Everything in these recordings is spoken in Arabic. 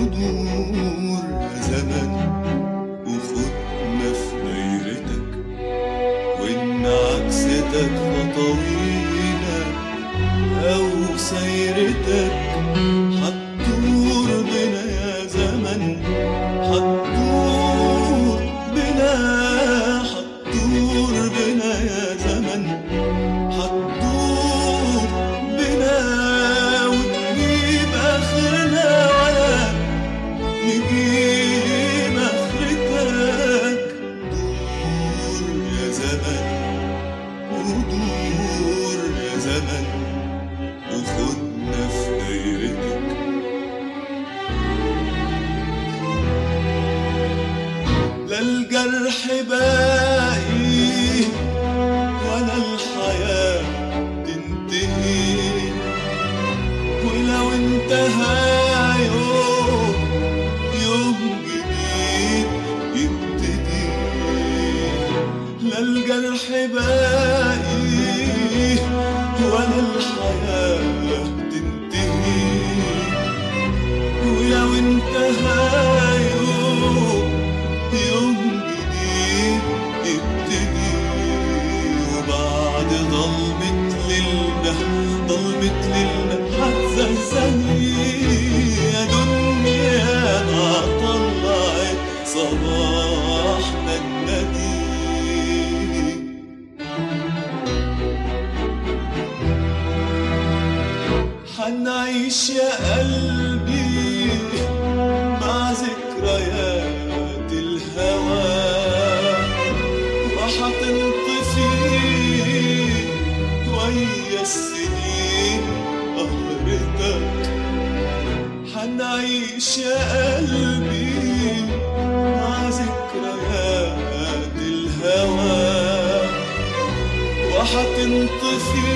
ودور يا زمن وخدنا في دايرتك، وإن عكستك خطوينا أو سيرتك هتدور بنا يا زمن، هتدور بنا يا زمن، هتدور بنا وتجيب آخرنا ولا نجيب آخرتك. دور يا زمن ودور يا زمن وخدنا في دايرتك. لا الجرح باقي ولا الحياة تنتهي، ولو انتهى يوم جديد يبتدي. لا الجرح باقي ولا الحياة تنتهي، ولو انتهى يوم جديد يبتدي. وبعد ضلمة ليلنا هتزلزلي يا دنيا، ما طلعت صباحنا الندي. حنعيش يا قلبي مع ذكريات الهوى، وحتنطفي ويا السنين قهرتك. حنعيش يا قلبي مع ذكريات الهوى، وحتنطفي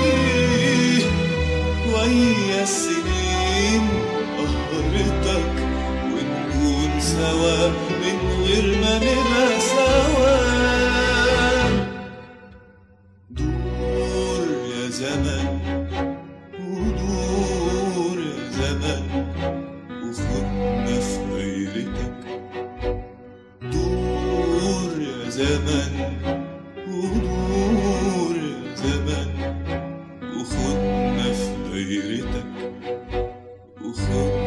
ويا السنين قهرتك، ونكون سوا من غير ما نبقى سوا. دور يا زمن ودور يا زمن وخدنا في دايرتك. دور يا زمن ودور يا زمن وخدنا في دايرتك وخدنا